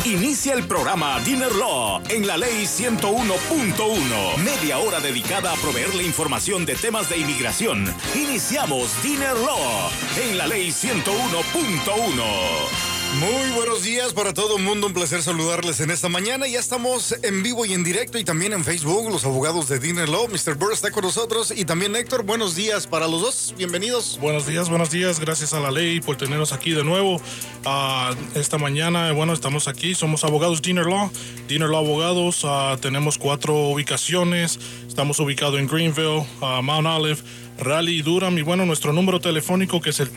Inicia el programa Dinner Law en la Ley 101.1. Media hora dedicada a proveerle información de temas de inmigración. Iniciamos Dinner Law en la Ley 101.1. Muy buenos días para todo el mundo, un placer saludarles en esta mañana. Ya estamos en vivo y en directo y también en Facebook, los abogados de Dinner Law. Mr. Burr está con nosotros y también Héctor. Buenos días para los dos, bienvenidos. Buenos días, gracias a la ley por tenernos aquí de nuevo esta mañana. Bueno, estamos aquí, somos abogados Dinner Law Abogados. Tenemos 4 ubicaciones, estamos ubicados en Greenville, Mount Olive, Raleigh y Durham. Y bueno, nuestro número telefónico que es el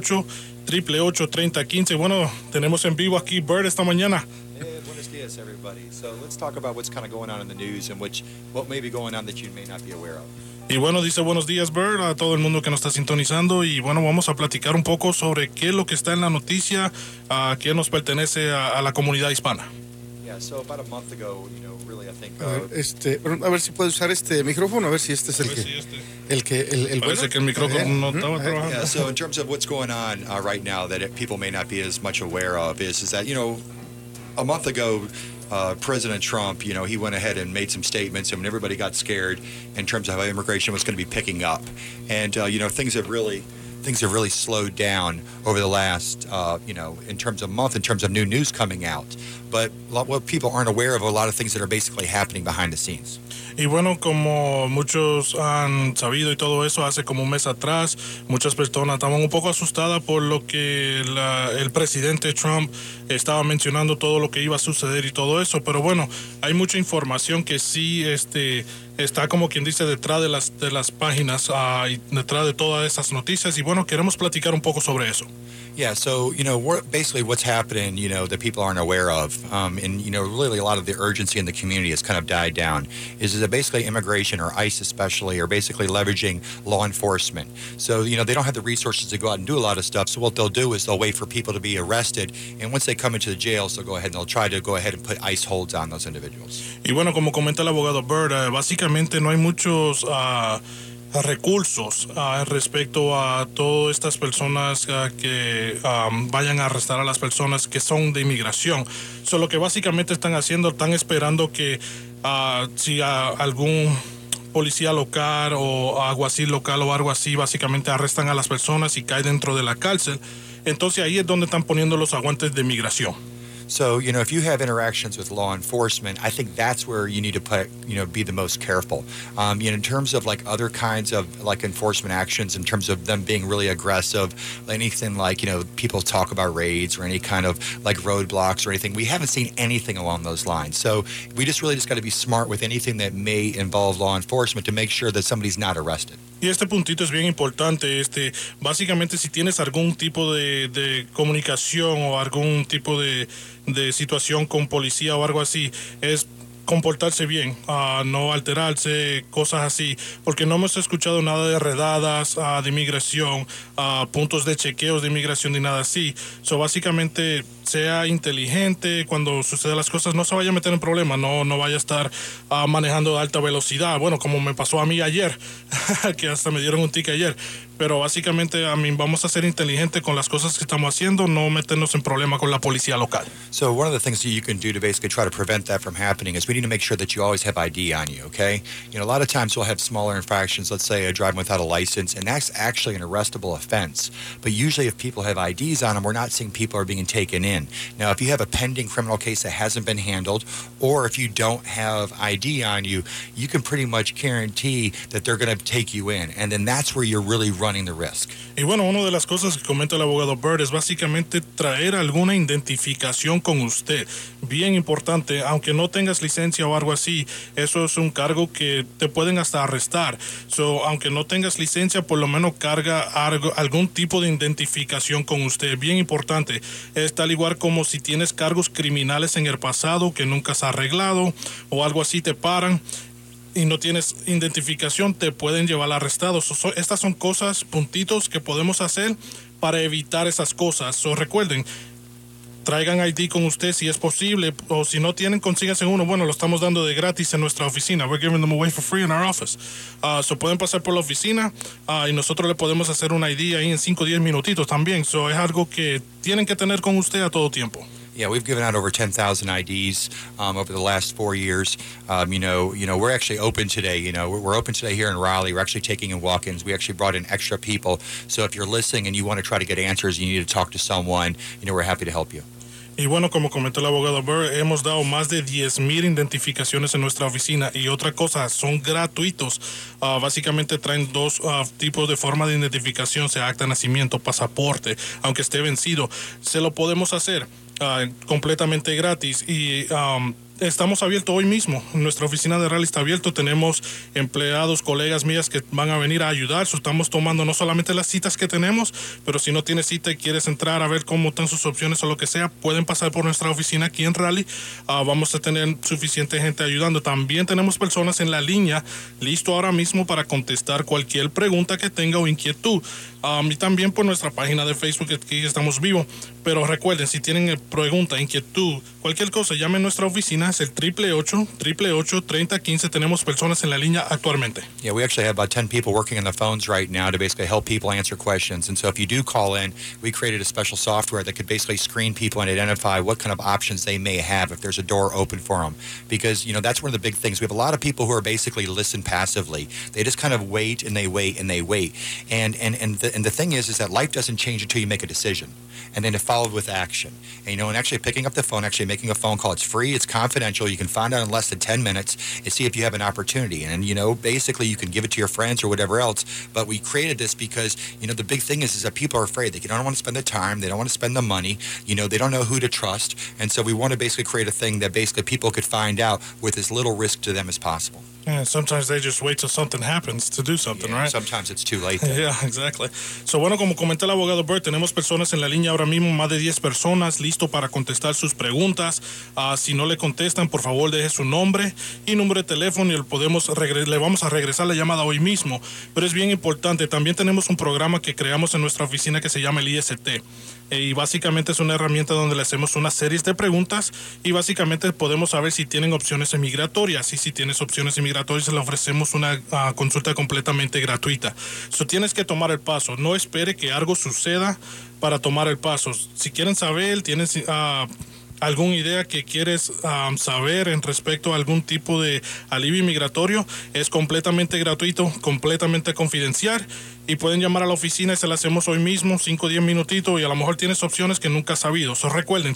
888-3015. Bueno, tenemos en vivo aquí Bird esta mañana. Buenos días, everybody. So let's talk about what's kind of going on in the news and what may be going on that you may not be aware of. Y bueno, dice buenos días, Bird, a todo el mundo que nos está sintonizando. Y bueno, vamos a platicar un poco sobre qué es lo que está en la noticia, que nos pertenece a la comunidad hispana. Yeah, so about a month ago, really, I think... a ver si puede usar este micrófono, a ver si este es el que... Parece que el micrófono no estaba trabajando. Yeah, so in terms of what's going on right now that people may not be as much aware of is that, a month ago, President Trump, he went ahead and made some statements, and everybody got scared in terms of how immigration was going to be picking up. And, things have really slowed down over the last, in terms of month, in terms of new news coming out. But what people aren't aware of are a lot of things that are basically happening behind the scenes. Y bueno, como muchos han sabido y todo eso, hace como un mes atrás, muchas personas estaban un poco asustadas por lo que el presidente Trump estaba mencionando, todo lo que iba a suceder y todo eso. Pero bueno, hay mucha información que sí está como quien dice detrás de las páginas y detrás de todas esas noticias. Y bueno, queremos platicar un poco sobre eso. Yeah, so, basically what's happening, that people aren't aware of, and, really a lot of the urgency in the community has kind of died down, is that basically immigration, or ICE especially, are basically leveraging law enforcement. So, they don't have the resources to go out and do a lot of stuff, so what they'll do is they'll wait for people to be arrested, and once they come into the jails, they'll go ahead and they'll try to go ahead and put ICE holds on those individuals. Y bueno, como comenta el abogado Bird, básicamente no hay muchos... recursos respecto a todas estas personas que vayan a arrestar a las personas que son de inmigración. Lo que básicamente están haciendo, están esperando que si algún policía local o alguacil local o algo así, básicamente arrestan a las personas y caen dentro de la cárcel, entonces ahí es donde están poniendo los aguantes de inmigración. So, if you have interactions with law enforcement, I think that's where you need to be the most careful. In terms of like other kinds of like enforcement actions, in terms of them being really aggressive, anything like, people talk about raids or any kind of like roadblocks or anything, we haven't seen anything along those lines. So we just got to be smart with anything that may involve law enforcement to make sure that somebody's not arrested. Y este puntito es bien importante. Básicamente, si tienes algún tipo de comunicación o algún tipo de situación con policía o algo así, es comportarse bien, no alterarse, cosas así, porque no hemos escuchado nada de redadas de inmigración, puntos de chequeos de inmigración ni nada así. Básicamente, sea inteligente cuando sucedan las cosas, no se vaya a meter en problemas, no vaya a estar manejando a alta velocidad, bueno, como me pasó a mí ayer, que hasta me dieron un ticket ayer. Pero básicamente, vamos a ser inteligentes con las cosas que estamos haciendo, no meternos en problemas con la policía local. So one of the things that you can do to basically try to prevent that from happening is we need to make sure that you always have ID on you, okay? A lot of times we'll have smaller infractions, let's say a driving without a license, and that's actually an arrestable offense. But usually if people have IDs on them, we're not seeing people are being taken in. Now, if you have a pending criminal case that hasn't been handled, or if you don't have ID on you, you can pretty much guarantee that they're going to take you in, and then that's where you're really running the risk. Y bueno, una de las cosas que comenta el abogado Bird es básicamente traer alguna identificación con usted. Bien importante, aunque no tengas licencia o algo así, eso es un cargo que te pueden hasta arrestar. Aunque no tengas licencia, por lo menos carga algún tipo de identificación con usted. Bien importante, es tal igual como si tienes cargos criminales en el pasado que nunca has arreglado o algo así, te paran y no tienes identificación, te pueden llevar arrestados. Estas son cosas, puntitos que podemos hacer para evitar esas cosas. Recuerden, traigan ID con usted si es posible, o si no tienen, consíganse uno. Bueno, lo estamos dando de gratis en nuestra oficina. We're giving them away for free in our office. Pueden pasar por la oficina y nosotros le podemos hacer un ID ahí en 5 o 10 minutitos también. Es algo que tienen que tener con usted a todo tiempo. Yeah, we've given out over 10,000 IDs over the last 4 years. We're actually open today. We're open today here in Raleigh. We're actually taking in walk-ins. We actually brought in extra people. So if you're listening and you want to try to get answers, you need to talk to someone, we're happy to help you. Y bueno, como comentó el abogado Burr, hemos dado más de 10,000 identificaciones en nuestra oficina. Y otra cosa, son gratuitos. Básicamente traen dos tipos de forma de identificación, sea acta de nacimiento, pasaporte, aunque esté vencido. Se lo podemos hacer completamente gratis. Y estamos abiertos hoy mismo. Nuestra oficina de Raleigh está abierta. Tenemos empleados, colegas mías que van a venir a ayudar. Estamos tomando no solamente las citas que tenemos, pero si no tienes cita y quieres entrar a ver cómo están sus opciones o lo que sea, pueden pasar por nuestra oficina aquí en Raleigh. Vamos a tener suficiente gente ayudando. También tenemos personas en la línea listo ahora mismo para contestar cualquier pregunta que tenga o inquietud. Y también por nuestra página de Facebook, aquí estamos vivos. Pero recuerden, si tienen pregunta, inquietud, cualquier cosa, llamen a nuestra oficina. Es el 888-888-3015. Tenemos personas en la línea actualmente. Yeah, we actually have about 10 people working on the phones right now to basically help people answer questions. And so if you do call in, we created a special software that could basically screen people and identify what kind of options they may have if there's a door open for them. Because, that's one of the big things. We have a lot of people who are basically listen passively. They just kind of wait and they wait and they wait. And the thing is that life doesn't change until you make a decision. And then it followed with action. And actually picking up the phone, actually making a phone call. It's free, it's confidential. You can find out in less than 10 minutes and see if you have an opportunity. And, basically you can give it to your friends or whatever else. But we created this because, the big thing is that people are afraid. They don't want to spend the time. They don't want to spend the money. They don't know who to trust. And so we want to basically create a thing that basically people could find out with as little risk to them as possible. Yeah, sometimes they just wait till something happens to do something, right? Sometimes it's too late. Yeah, exactly. So, bueno, como comenta el abogado Burr, tenemos personas en la línea ahora mismo, más de 10 personas, listo para contestar sus preguntas. Si no le contestan, por favor, deje su nombre y número de teléfono y le vamos a regresar la llamada hoy mismo. Pero es bien importante, también tenemos un programa que creamos en nuestra oficina que se llama el IST. Y básicamente es una herramienta donde le hacemos una serie de preguntas y básicamente podemos saber si tienen opciones migratorias, y si tienes opciones migratorias le ofrecemos una consulta completamente gratuita. So, tienes que tomar el paso, no espere que algo suceda para tomar el paso. Si quieren saber, tienes alguna idea que quieres saber en respecto a algún tipo de alivio migratorio, es completamente gratuito, completamente confidencial, y pueden llamar a la oficina y se la hacemos hoy mismo, 5 o 10 minutitos, y a lo mejor tienes opciones que nunca has sabido. So, recuerden,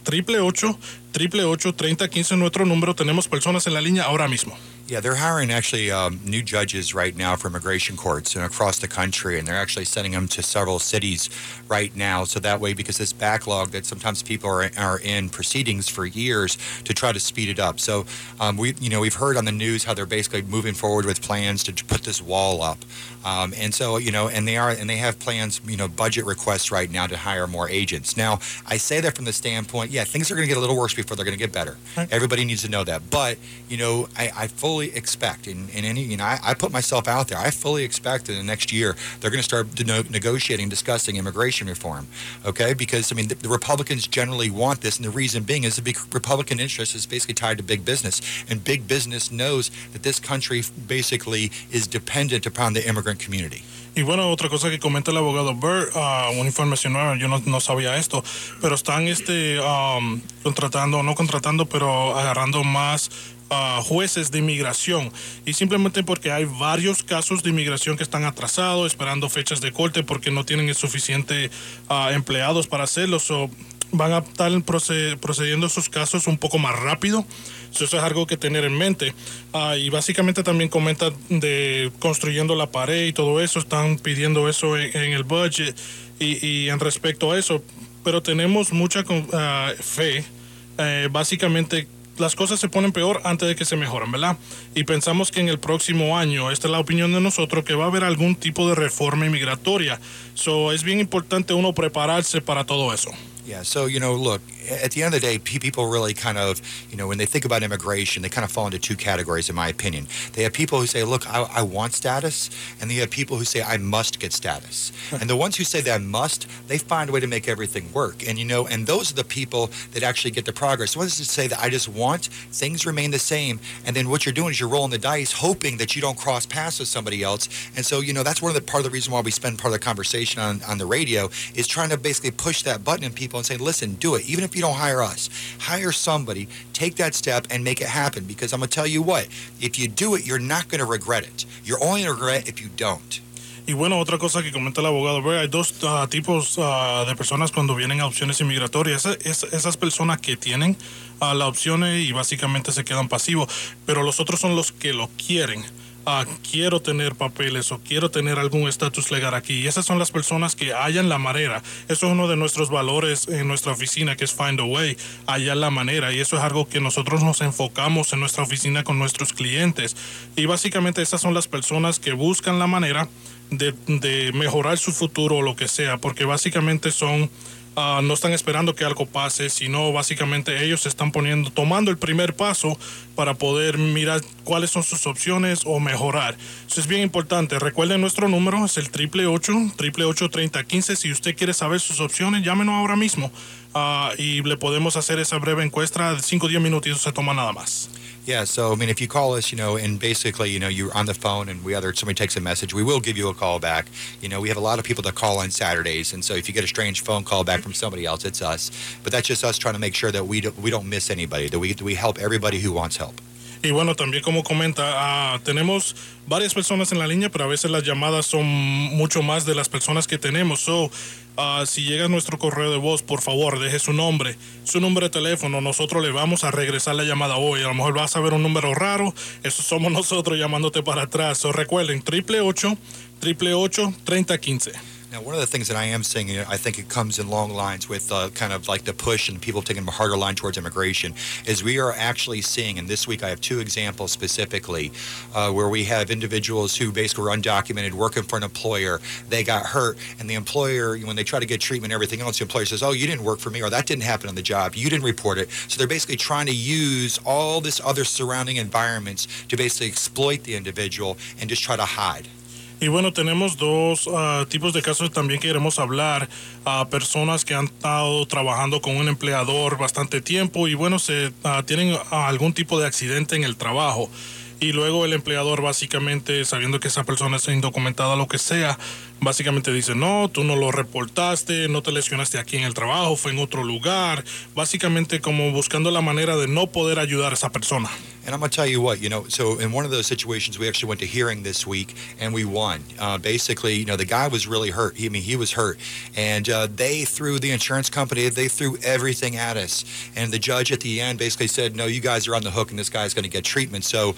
888-888-3015 nuestro número. Tenemos personas en la línea ahora mismo. Yeah, they're hiring actually new judges right now for immigration courts and across the country, and they're actually sending them to several cities right now. So that way, because this backlog that sometimes people are in proceedings for years, to try to speed it up. So we've heard on the news how they're basically moving forward with plans to put this wall up. And so, and they have plans, budget requests right now to hire more agents. Now, I say that from the standpoint, things are going to get a little worse before they're going to get better. Right. Everybody needs to know that. But, I fully expect, I put myself out there, I fully expect in the next year they're going to start negotiating, discussing immigration reform, okay? Because, the Republicans generally want this, and the reason being is the Republican interest is basically tied to big business, and big business knows that this country basically is dependent upon the immigrant community. Y bueno, otra cosa que comenta el abogado Burr, una información nueva, yo no sabía esto, pero están no contratando, pero agarrando más jueces de inmigración, y simplemente porque hay varios casos de inmigración que están atrasados, esperando fechas de corte porque no tienen el suficiente empleados para hacerlo. So, van a estar procediendo esos casos un poco más rápido. So, eso es algo que tener en mente. Y básicamente también comenta de construyendo la pared y todo eso, están pidiendo eso en el budget y en respecto a eso, pero tenemos mucha fe. Básicamente las cosas se ponen peor antes de que se mejoran, ¿verdad? Y pensamos que en el próximo año, esta es la opinión de nosotros, que va a haber algún tipo de reforma inmigratoria. So, es bien importante uno prepararse para todo eso. Yeah, so, look, at the end of the day, people really kind of, when they think about immigration, they kind of fall into two categories, in my opinion. They have people who say, look, I want status, and they have people who say, I must get status. And the ones who say that must, they find a way to make everything work. And, and those are the people that actually get the progress. The ones that say that I just want, things remain the same, and then what you're doing is you're rolling the dice, hoping that you don't cross paths with somebody else. And so, that's part of the reason why we spend part of the conversation on the radio, is trying to basically push that button in people's phone saying, listen, do it. Even if you don't hire us, hire somebody, take that step and make it happen. Because I'm going to tell you what, if you do it, you're not going to regret it. You're only going to regret if you don't. Y bueno, otra cosa que comenta el abogado, hay dos tipos de personas cuando vienen a opciones inmigratorias. Esas personas que tienen la opción y básicamente se quedan pasivos, pero los otros son los que lo quieren. Quiero tener papeles o quiero tener algún estatus legal aquí. Y esas son las personas que hallan la manera. Eso es uno de nuestros valores en nuestra oficina, que es find a way, hallar la manera. Y eso es algo que nosotros nos enfocamos en nuestra oficina con nuestros clientes. Y básicamente esas son las personas que buscan la manera de mejorar su futuro o lo que sea, porque básicamente son... no están esperando que algo pase, sino básicamente ellos están tomando el primer paso para poder mirar cuáles son sus opciones o mejorar. Eso es bien importante. Recuerden, nuestro número es el 888-888-3015. Si usted quiere saber sus opciones, llámenos ahora mismo y le podemos hacer esa breve encuesta de 5 o 10 minutitos, se toma nada más. Yeah, so, I mean, if you call us, and basically, you're on the phone and somebody takes a message, we will give you a call back. We have a lot of people that call on Saturdays, and so if you get a strange phone call back from somebody else, it's us. But that's just us trying to make sure that we don't miss anybody, that we help everybody who wants help. Y bueno, también como comenta, tenemos varias personas en la línea, pero a veces las llamadas son mucho más de las personas que tenemos. Si llega a nuestro correo de voz, por favor, deje su número de teléfono. Nosotros le vamos a regresar la llamada hoy. A lo mejor vas a ver un número raro. Eso somos nosotros llamándote para atrás. Recuerden, 888-888-3015. Now, one of the things that I am seeing, I think it comes in long lines with kind of like the push and people taking a harder line towards immigration, is we are actually seeing, and this week I have 2 examples specifically, where we have individuals who basically were undocumented, working for an employer, they got hurt, and the employer, when they try to get treatment and everything else, the employer says, oh, you didn't work for me, or that didn't happen on the job, you didn't report it. So they're basically trying to use all this other surrounding environments to basically exploit the individual and just try to hide. Y bueno, tenemos dos tipos de casos también que queremos hablar. Personas que han estado trabajando con un empleador bastante tiempo y bueno, tienen algún tipo de accidente en el trabajo. Y luego el empleador básicamente, sabiendo que esa persona es indocumentada, lo que sea, básicamente dice, no, tú no lo reportaste, no te lesionaste aquí en el trabajo, fue en otro lugar. Básicamente como buscando la manera de no poder ayudar a esa persona. And I'm going to tell you what, so in one of those situations, we actually went to hearing this week, and we won. Basically, the guy was really hurt. He was hurt. And they threw the insurance company, they threw everything at us. And the judge at the end basically said, no, you guys are on the hook, and this guy's going to get treatment. So,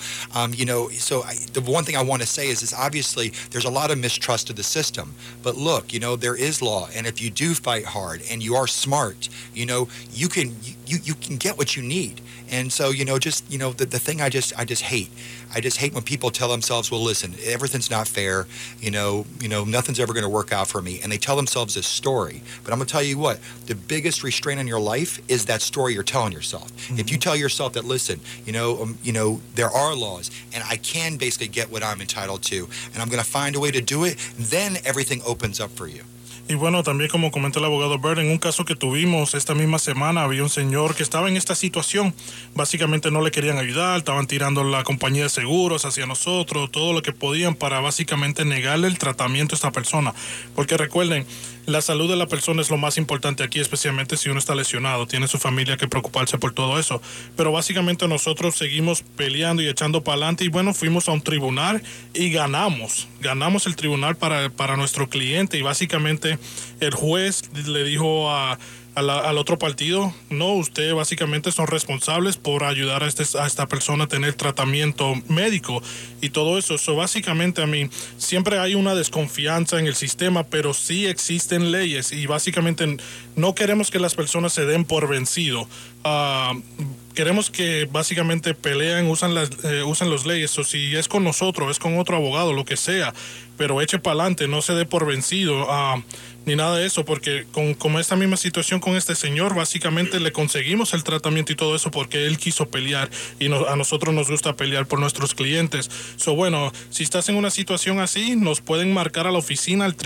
the one thing I want to say is obviously there's a lot of mistrust of the system. But look, there is law. And if you do fight hard and you are smart, you can get what you need. And so, the thing I just hate. I just hate when people tell themselves, well, listen, everything's not fair. Nothing's ever going to work out for me. And they tell themselves this story. But I'm going to tell you what, the biggest restraint on your life is that story you're telling yourself. Mm-hmm. If you tell yourself that, listen, there are laws and I can basically get what I'm entitled to and I'm going to find a way to do it, then everything opens up for you. Y bueno, también como comenta el abogado Bird, en un caso que tuvimos esta misma semana, había un señor que estaba en esta situación. Básicamente no le querían ayudar, estaban tirando la compañía de seguros hacia nosotros, todo lo que podían para básicamente negarle el tratamiento a esta persona. Porque recuerden, la salud de la persona es lo más importante aquí, especialmente si uno está lesionado, tiene su familia que preocuparse por todo eso. Pero básicamente nosotros seguimos peleando y echando para adelante y bueno, fuimos a un tribunal y ganamos el tribunal para nuestro cliente y básicamente el juez le dijo al otro partido, no, ustedes básicamente son responsables por ayudar a esta persona a tener tratamiento médico y todo eso. Básicamente, siempre hay una desconfianza en el sistema, pero sí existen leyes y básicamente no queremos que las personas se den por vencido. Queremos que básicamente peleen, usan las leyes, o si es con nosotros, es con otro abogado, lo que sea, pero eche para adelante, no se dé por vencido, ni nada de eso, porque como esta misma situación con este señor, básicamente le conseguimos el tratamiento y todo eso porque él quiso pelear y a nosotros nos gusta pelear por nuestros clientes. Bueno, si estás en una situación así, nos pueden marcar a la oficina al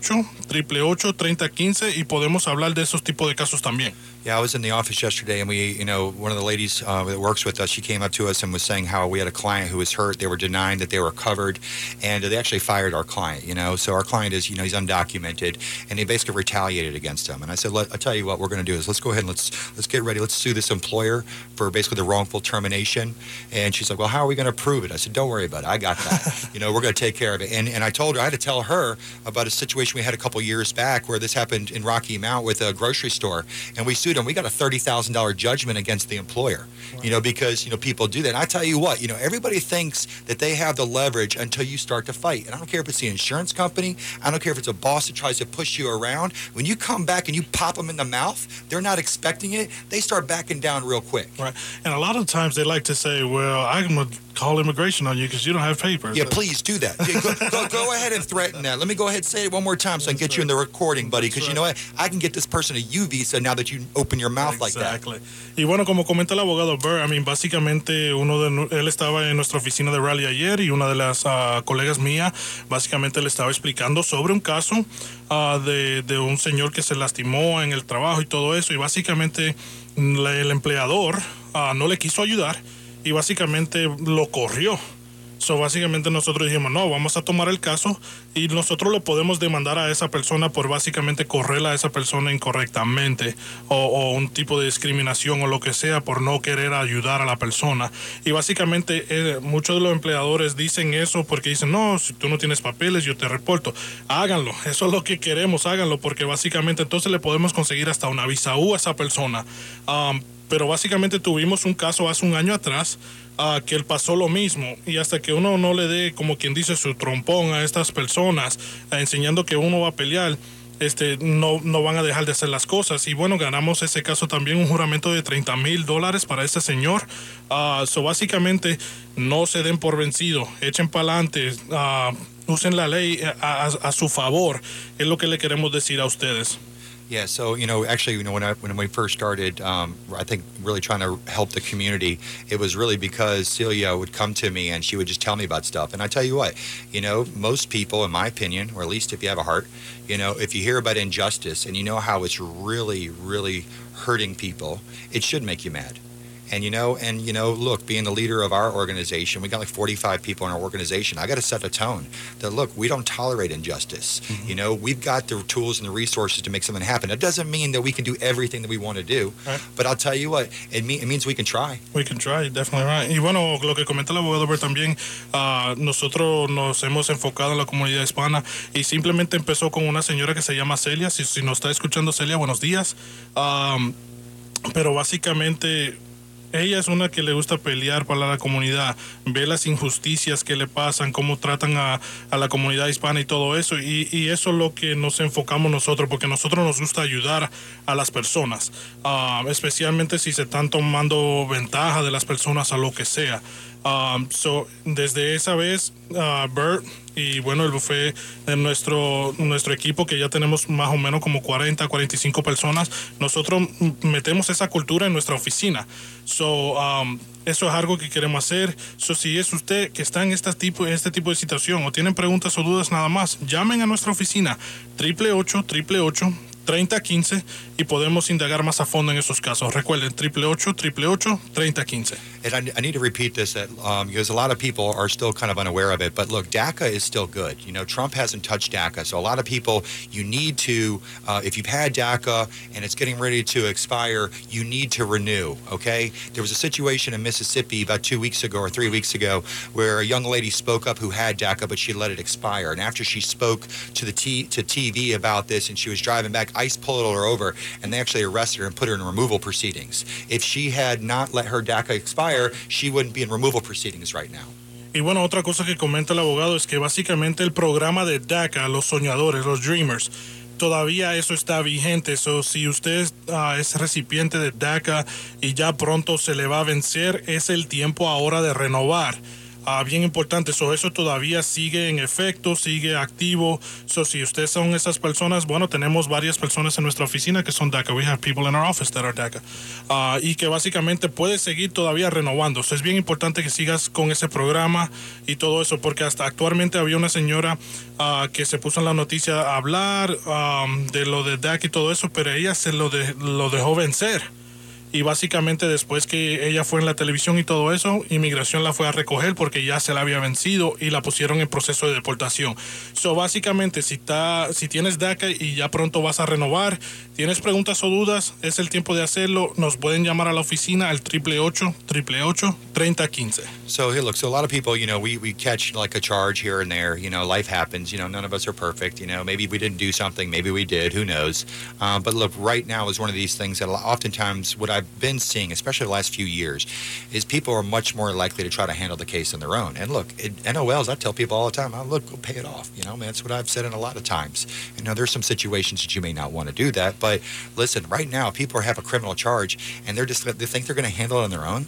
888-888-3015 y podemos hablar de esos tipos de casos también. Yeah, I was in the office yesterday, and one of the ladies that works with us, she came up to us and was saying how we had a client who was hurt. They were denying that they were covered, and they actually fired our our client, you know. So our client is, you know, he's undocumented, and they basically retaliated against him. And I said, I'll tell you what we're going to do is let's go ahead and let's get ready. Let's sue this employer for basically the wrongful termination. And she's like, well, how are we going to prove it? I said, don't worry about it. I got that. You know, we're going to take care of it. And I told her, I had to tell her about a situation we had a couple years back where this happened in Rocky Mount with a grocery store, and we sued them. We got a $30,000 judgment against the employer, you know, because, you know, people do that. And I tell you what, you know, everybody thinks that they have the leverage until you start to fight. And I don't care if it's the insurance company. I don't care if it's a boss that tries to push you around. When you come back and you pop them in the mouth, they're not expecting it. They start backing down real quick. Right. And a lot of times they like to say, well, I'm going to call immigration on you because you don't have papers. Yeah, please do that. Yeah, go ahead and threaten that. Let me go ahead and say it one more time so I can get you in the recording, buddy, because you know what? I can get this person a U visa now that you open your mouth like that. Exactly. Y bueno, como comenta el abogado Burr, básicamente él estaba en nuestra oficina de Raleigh ayer y una de las colegas mías básicamente le estaba explicando sobre un caso de un señor que se lastimó en el trabajo y todo eso, y básicamente el empleador no le quiso ayudar y básicamente lo corrió. So, básicamente nosotros dijimos, no, vamos a tomar el caso y nosotros le podemos demandar a esa persona por básicamente correr a esa persona incorrectamente o un tipo de discriminación o lo que sea por no querer ayudar a la persona. Y básicamente muchos de los empleadores dicen eso porque dicen, no, si tú no tienes papeles yo te reporto. Háganlo, eso es lo que queremos, háganlo, porque básicamente entonces le podemos conseguir hasta una visa U a esa persona. Pero básicamente tuvimos un caso hace un año atrás que él pasó lo mismo, y hasta que uno no le dé, como quien dice, su trompón a estas personas, enseñando que uno va a pelear, no van a dejar de hacer las cosas. Y bueno, ganamos ese caso también, un juramento de $30,000 para este señor. Básicamente no se den por vencido, echen para adelante, usen la ley a su favor, es lo que le queremos decir a ustedes. Yeah, so, you know, actually, you know, when we first started, I think really trying to help the community, it was really because Celia would come to me and she would just tell me about stuff. And I tell you what, you know, most people, in my opinion, or at least if you have a heart, you know, if you hear about injustice and you know how it's really, really hurting people, it should make you mad. And you know, look, being the leader of our organization, we got like 45 people in our organization. I got to set a tone that, look, we don't tolerate injustice. Mm-hmm. You know, we've got the tools and the resources to make something happen. It doesn't mean that we can do everything that we want to do, right. But I'll tell you what, it means we can try. We can try, definitely right. Y bueno, lo que comenta el abogado Burr también, nosotros nos hemos enfocado en la comunidad hispana y simplemente empezó con una señora que se llama Celia. Si nos está escuchando, Celia, buenos días. Pero básicamente ella es una que le gusta pelear para la comunidad, ve las injusticias que le pasan, cómo tratan a la comunidad hispana y todo eso, y eso es lo que nos enfocamos nosotros, porque a nosotros nos gusta ayudar a las personas, especialmente si se están tomando ventaja de las personas a lo que sea. Desde esa vez, Bert y bueno, el buffet de nuestro equipo, que ya tenemos más o menos como 40, 45 personas, nosotros metemos esa cultura en nuestra oficina. Eso es algo que queremos hacer. Si es usted que está en este tipo de situación o tienen preguntas o dudas nada más, llamen a nuestra oficina 888-3015 y podemos indagar más a fondo en esos casos. Recuerden, 888-3015. And I need to repeat this because a lot of people are still kind of unaware of it. But look, DACA is still good. You know, Trump hasn't touched DACA. So a lot of people, you need to, if you've had DACA and it's getting ready to expire, you need to renew, okay? There was a situation in Mississippi about 2 weeks ago or 3 weeks ago where a young lady spoke up who had DACA, but she let it expire. And after she spoke to TV about this and she was driving back, ICE pulled her over and they actually arrested her and put her in removal proceedings. If she had not let her DACA expire, she wouldn't be in removal proceedings right now. Y bueno, otra cosa que comenta el abogado es que básicamente el programa de DACA, los soñadores, los dreamers, todavía eso está vigente. Si usted es recipiente de DACA y ya pronto se le va a vencer, es el tiempo ahora de renovar. Bien importante, eso todavía sigue en efecto, sigue activo. Si ustedes son esas personas, bueno, tenemos varias personas en nuestra oficina que son DACA. We have people in our office that are DACA. Y que básicamente puede seguir todavía renovando. Es bien importante que sigas con ese programa y todo eso, porque hasta actualmente había una señora que se puso en la noticia a hablar de lo de DACA y todo eso, pero ella se lo dejó vencer. y básicamente después que ella fue en la televisión y todo eso, inmigración la fue a recoger porque ya se la había vencido y la pusieron en proceso de deportación. So básicamente si tienes DACA y ya pronto vas a renovar, tienes preguntas o dudas, es el tiempo de hacerlo. Nos pueden llamar a la oficina al 888-888-3015. So here, look. So a lot of people, we catch like a charge here and there. Life happens. None of us are perfect. Maybe we didn't do something. Maybe we did. Who knows? But look, right now is one of these things that oftentimes what I've been seeing, especially the last few years, is people are much more likely to try to handle the case on their own. And look, NOLs, I tell people all the time, look, go pay it off. That's what I've said in a lot of times. There's some situations that you may not want to do that, but listen, right now people have a criminal charge and they think they're going to handle it on their own.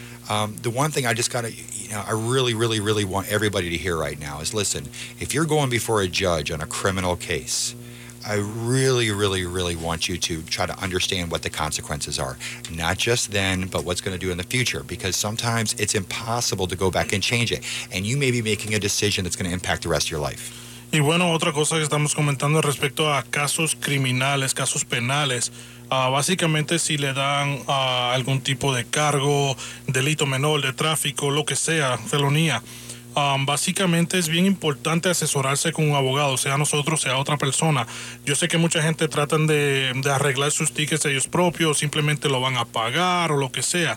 The one thing I just got to, I really, really, really want everybody to hear right now is, listen, if you're going before a judge on a criminal case, I really, really, really want you to try to understand what the consequences are. Not just then, but what's going to do in the future. Because sometimes it's impossible to go back and change it. And you may be making a decision that's going to impact the rest of your life. Y bueno, otra cosa que estamos comentando respecto a casos criminales, casos penales. Básicamente si le dan algún tipo de cargo, delito menor, de tráfico, lo que sea, felonía. Básicamente es bien importante asesorarse con un abogado, sea nosotros, sea otra persona. Yo sé que mucha gente tratan de arreglar sus tickets ellos propios, simplemente lo van a pagar o lo que sea.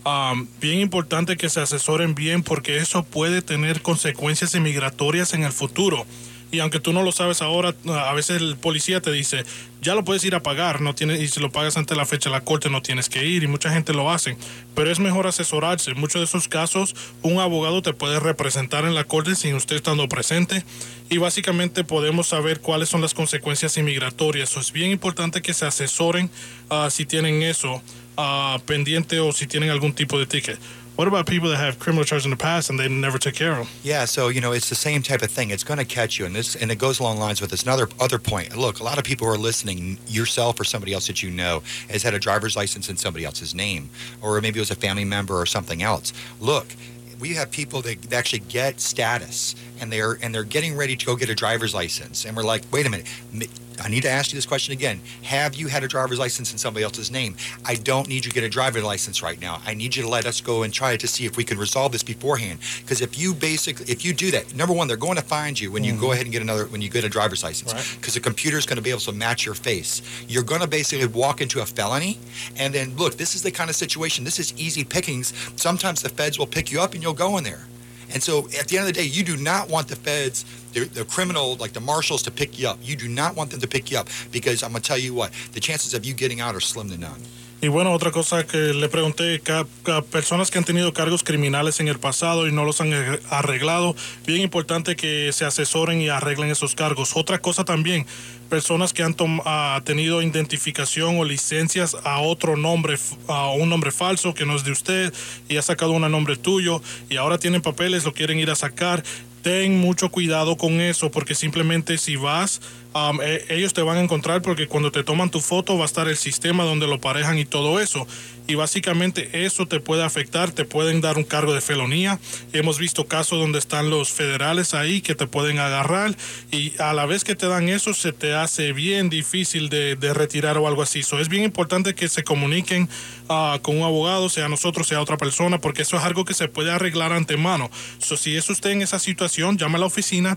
Bien importante que se asesoren bien porque eso puede tener consecuencias inmigratorias en el futuro. Y aunque tú no lo sabes ahora, a veces el policía te dice, ya lo puedes ir a pagar, y si lo pagas antes de la fecha de la corte no tienes que ir, y mucha gente lo hace. Pero es mejor asesorarse. En muchos de esos casos, un abogado te puede representar en la corte sin usted estando presente, y básicamente podemos saber cuáles son las consecuencias inmigratorias. Es bien importante que se asesoren si tienen eso pendiente o si tienen algún tipo de ticket. What about people that have criminal charges in the past and they never took care of them? Yeah, so, it's the same type of thing. It's going to catch you. And it goes along lines with this other point. Look, a lot of people who are listening, yourself or somebody else that you know, has had a driver's license in somebody else's name. Or maybe it was a family member or something else. Look, we have people that actually get status and they're getting ready to go get a driver's license. And we're like, wait a minute. I need to ask you this question again. Have you had a driver's license in somebody else's name? I don't need you to get a driver's license right now. I need you to let us go and try to see if we can resolve this beforehand. Because if you do that, number one, they're going to find you when you go ahead and when you get a driver's license. Because the computer is going to be able to match your face. You're going to basically walk into a felony. And then, look, this is the kind of situation. This is easy pickings. Sometimes the feds will pick you up and you'll go in there. And so at the end of the day, you do not want the feds, the criminal, like the marshals, to pick you up. You do not want them to pick you up because I'm going to tell you what, the chances of you getting out are slim to none. Y bueno, otra cosa que le pregunté, personas que han tenido cargos criminales en el pasado y no los han arreglado, bien importante que se asesoren y arreglen esos cargos. Otra cosa también, personas que han tenido identificación o licencias a otro nombre, a un nombre falso que no es de usted y ha sacado un nombre tuyo y ahora tienen papeles, lo quieren ir a sacar. Ten mucho cuidado con eso porque simplemente si vas, ellos te van a encontrar porque cuando te toman tu foto va a estar el sistema donde lo parejan y todo eso. Y básicamente eso te puede afectar, te pueden dar un cargo de felonía. Hemos visto casos donde están los federales ahí que te pueden agarrar y a la vez que te dan eso se te hace bien difícil de retirar o algo así. So, es bien importante que se comuniquen con un abogado, sea nosotros, sea otra persona, porque eso es algo que se puede arreglar antemano. So, si es usted en esa situación, llama a la oficina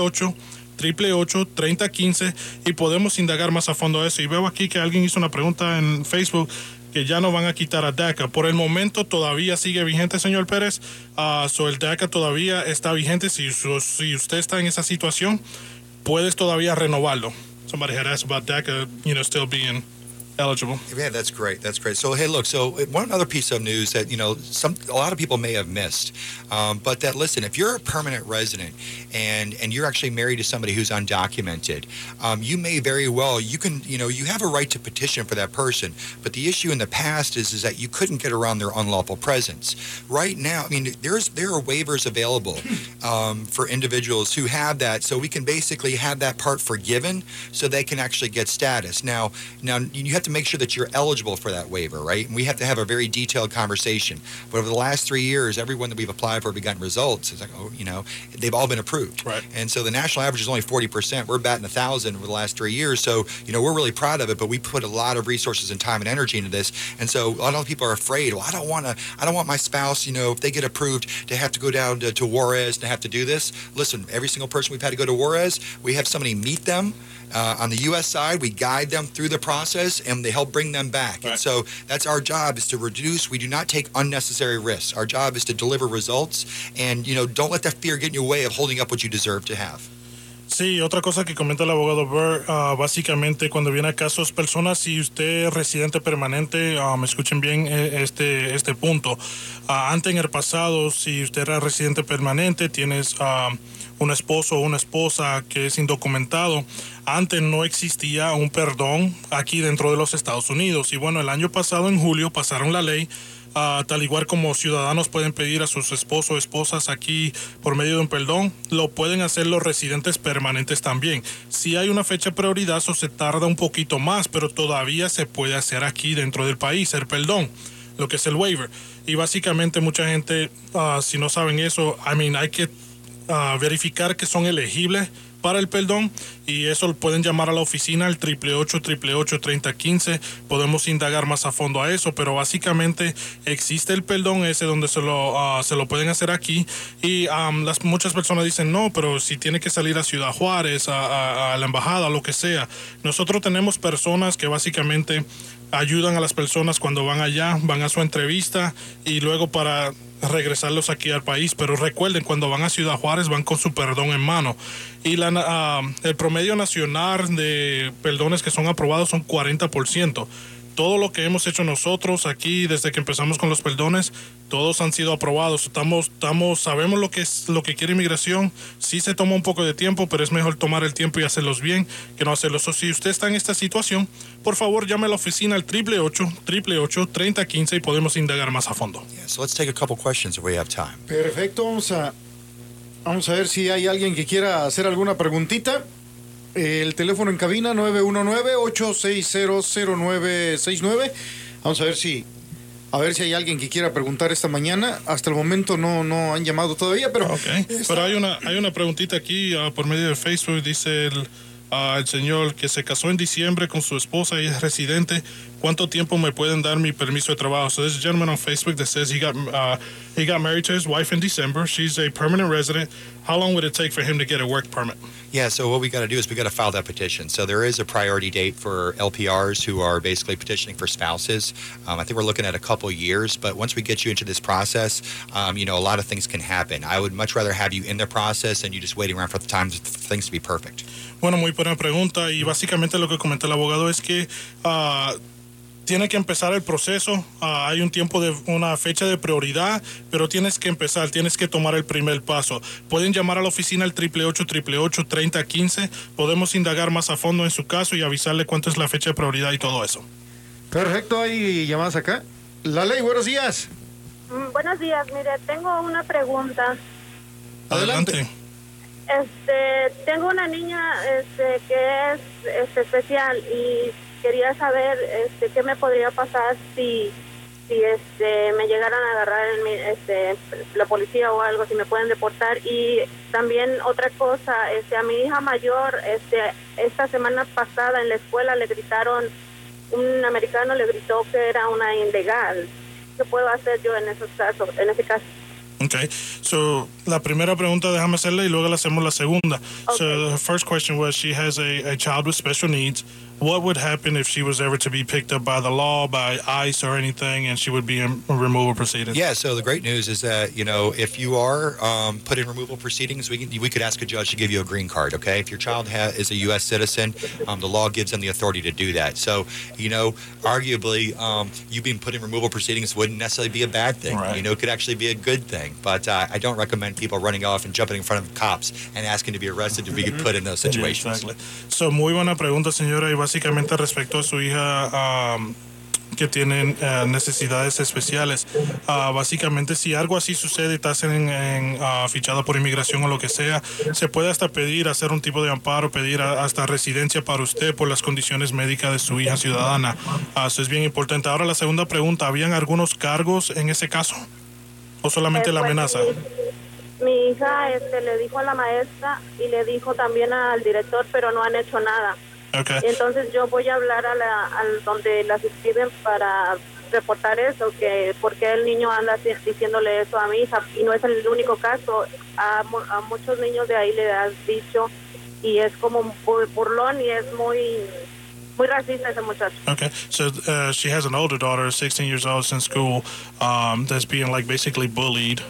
888-888-3015 y podemos indagar más a fondo eso. Y veo aquí que alguien hizo una pregunta en Facebook que ya no van a quitar a DACA. Por el momento todavía sigue vigente, señor Pérez. El DACA todavía está vigente. Si usted está en esa situación, puedes todavía renovarlo. Somebody had asked about DACA, still being eligible. Yeah, that's great. That's great. So, hey, look, one other piece of news that, a lot of people may have missed, but that, listen, if you're a permanent resident and you're actually married to somebody who's undocumented, you may very well, you have a right to petition for that person, but the issue in the past is that you couldn't get around their unlawful presence. Right now, there are waivers available for individuals who have that, so we can basically have that part forgiven so they can actually get status. Now you have to to make sure that you're eligible for that waiver, right? And we have to have a very detailed conversation. But over the last 3 years, everyone that we've applied for, we've gotten results. It's like, oh, you know, they've all been approved. Right. And so the national average is only 40%. We're batting 1,000 over the last 3 years. So, you know, we're really proud of it, but we put a lot of resources and time and energy into this. And so a lot of people are afraid, well, I don't want my spouse, you know, if they get approved, to have to go down to Juarez to have to do this. Listen, every single person we've had to go to Juarez, we have somebody meet them. On the U.S. side, we guide them through the process, and they help bring them back. Right. And so that's our job, is to reduce. We do not take unnecessary risks. Our job is to deliver results, and, you know, don't let that fear get in your way of holding up what you deserve to have. Sí, otra cosa que comenta el abogado Burr, básicamente cuando viene a casos personas, si usted es residente permanente, me escuchen bien este punto. Antes en el pasado, si usted era residente permanente, tienes un esposo o una esposa que es indocumentado, antes no existía un perdón aquí dentro de los Estados Unidos. Y bueno, el año pasado, en julio, pasaron la ley. Tal igual como ciudadanos pueden pedir a sus esposos o esposas aquí por medio de un perdón, lo pueden hacer los residentes permanentes también. Si hay una fecha de prioridad, eso se tarda un poquito más, pero todavía se puede hacer aquí dentro del país, el perdón, lo que es el waiver. Y básicamente mucha gente, si no saben eso, hay que verificar que son elegibles para el perdón, y eso pueden llamar a la oficina al 888-888-3015. Podemos indagar más a fondo a eso, pero básicamente existe el perdón ese donde se lo pueden hacer aquí. Y muchas personas dicen, no, pero si tiene que salir a Ciudad Juárez, a la embajada, lo que sea. Nosotros tenemos personas que básicamente ayudan a las personas cuando van allá, van a su entrevista y luego para regresarlos aquí al país. Pero recuerden, cuando van a Ciudad Juárez van con su perdón en mano, y el promedio nacional de perdones que son aprobados son 40%. Todo lo que hemos hecho nosotros aquí desde que empezamos con los perdones, todos han sido aprobados. Sabemos lo que quiere inmigración. Sí se toma un poco de tiempo, pero es mejor tomar el tiempo y hacerlos bien que no hacerlos. Si usted está en esta situación, por favor llame a la oficina al 888-888-3015 y podemos indagar más a fondo. Yeah, so let's take a couple questions if we have time. Perfecto, vamos a ver si hay alguien que quiera hacer alguna preguntita. El teléfono en cabina 919-860-0969. Vamos a ver si hay alguien que quiera preguntar esta mañana. Hasta el momento no han llamado todavía, pero okay. Pero hay una preguntita aquí por medio de Facebook. Dice el señor que se casó en diciembre con su esposa y es residente. ¿Cuánto tiempo me pueden dar mi permiso de trabajo? So there's a gentleman on Facebook that says he got married to his wife in December. She's a permanent resident. How long would it take for him to get a work permit? Yeah, so what we got to do is we got to file that petition. So there is a priority date for LPRs who are basically petitioning for spouses. I think we're looking at a couple years, but once we get you into this process, you know, a lot of things can happen. I would much rather have you in the process than you just waiting around for things to be perfect. Bueno, muy buena pregunta, y básicamente lo que comenta el abogado es que tiene que empezar el proceso. Hay un tiempo una fecha de prioridad, pero tienes que empezar, tienes que tomar el primer paso. Pueden llamar a la oficina al 888-888-3015. Podemos indagar más a fondo en su caso y avisarle cuánto es la fecha de prioridad y todo eso. Perfecto, hay llamadas acá. La Ley, buenos días. Buenos días, mire, tengo una pregunta. Adelante. Tengo una niña que es especial y quería saber qué me podría pasar si me llegaran a agarrar la policía o algo, si me pueden deportar. Y también otra cosa, a mi hija mayor, esta semana pasada en la escuela le gritaron, un americano le gritó que era una ilegal. ¿Qué puedo hacer yo en ese caso? Okay, so la primera pregunta déjame hacerla y luego le hacemos la segunda. Okay. So the first question was, she has a child with special needs. What would happen if she was ever to be picked up by the law, by ICE or anything, and she would be in removal proceedings? Yeah, so the great news is that, you know, if you are put in removal proceedings, we could ask a judge to give you a green card, okay? If your child is a U.S. citizen, the law gives them the authority to do that. So, you know, arguably, you being put in removal proceedings wouldn't necessarily be a bad thing. Right. You know, it could actually be a good thing. But I don't recommend people running off and jumping in front of cops and asking to be arrested to be put in those situations. Yeah, exactly. So, muy buena pregunta, señora, y básicamente respecto a su hija que tienen necesidades especiales. Básicamente, si algo así sucede y estás fichado por inmigración o lo que sea, se puede hasta pedir, hacer un tipo de amparo, pedir hasta residencia para usted por las condiciones médicas de su hija ciudadana. Eso es bien importante. Ahora la segunda pregunta, ¿habían algunos cargos en ese caso? ¿O solamente la amenaza? Mi hija le dijo a la maestra y le dijo también al director, pero no han hecho nada. Okay. Entonces yo voy a hablar al donde las escriben para reportar eso, que porque el niño anda diciéndole eso a mi hija, y no es el único caso. A muchos niños de ahí le has dicho, y es como burlón y es muy racista ese muchacho. Okay, so she has an older daughter, 16 years old, in school, that's being like basically bullied,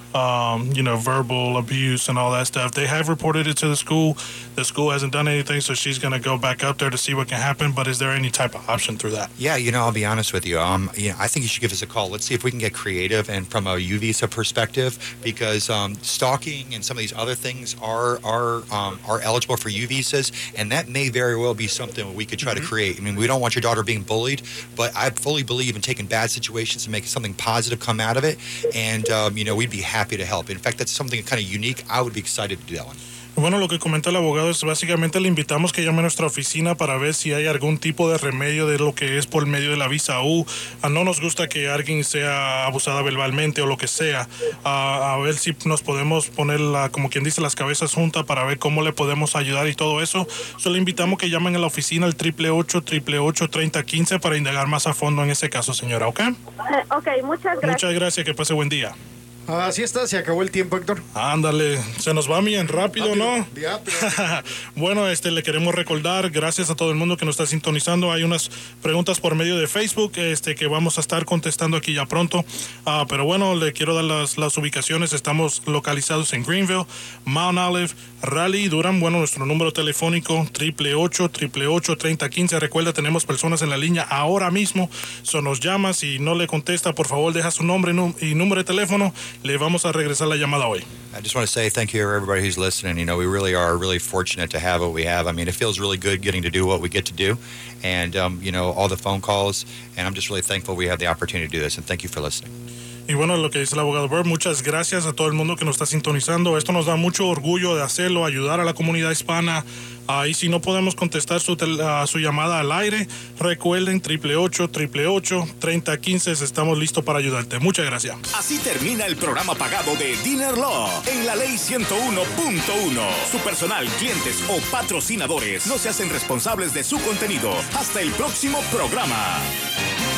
verbal abuse and all that stuff. They have reported it to the school. The school hasn't done anything, so she's going to go back up there to see what can happen. But is there any type of option through that? Yeah, I'll be honest with you. I think you should give us a call. Let's see if we can get creative and from a U visa perspective, because stalking and some of these other things are eligible for U visas, and that may very well be something we could try to create. I mean, we don't want your daughter being bullied, but I fully believe in taking bad situations and making something positive come out of it. And, we'd be happy to help. In fact, that's something kind of unique. I would be excited to do that one. Bueno, lo que comenta el abogado es básicamente le invitamos que llame a nuestra oficina para ver si hay algún tipo de remedio de lo que es por medio de la visa U. No nos gusta que alguien sea abusada verbalmente o lo que sea. A ver si nos podemos poner, como quien dice, las cabezas juntas para ver cómo le podemos ayudar y todo eso. Solo le invitamos que llamen a la oficina al 888-888-3015 para indagar más a fondo en ese caso, señora, ¿ok? Ok, muchas gracias. Muchas gracias, que pase buen día. Así está, se acabó el tiempo, Héctor. Ándale, se nos va bien rápido, ¿no? Ya, Bueno, le queremos recordar, gracias a todo el mundo que nos está sintonizando. Hay unas preguntas por medio de Facebook que vamos a estar contestando aquí ya pronto. Pero bueno, le quiero dar las ubicaciones. Estamos localizados en Greenville, Mount Olive, Raleigh, Durham. Bueno, nuestro número telefónico 888-888-3015. Recuerda, tenemos personas en la línea ahora mismo. Nos llama, si no le contesta, por favor, deja su nombre y número de teléfono. Le vamos a regresar la llamada hoy. I just want to say thank you to everybody who's listening. We really are really fortunate to have what we have. I mean, it feels really good getting to do what we get to do, and all the phone calls, and I'm just really thankful we have the opportunity to do this, and thank you for listening. Y bueno, lo que dice el abogado Bird, muchas gracias a todo el mundo que nos está sintonizando. Esto nos da mucho orgullo de hacerlo, ayudar a la comunidad hispana. Y si no podemos contestar su llamada al aire, recuerden 888-888-3015. Estamos listos para ayudarte. Muchas gracias. Así termina el programa pagado de Dinner Law en la Ley 101.1. Su personal, clientes o patrocinadores no se hacen responsables de su contenido. Hasta el próximo programa.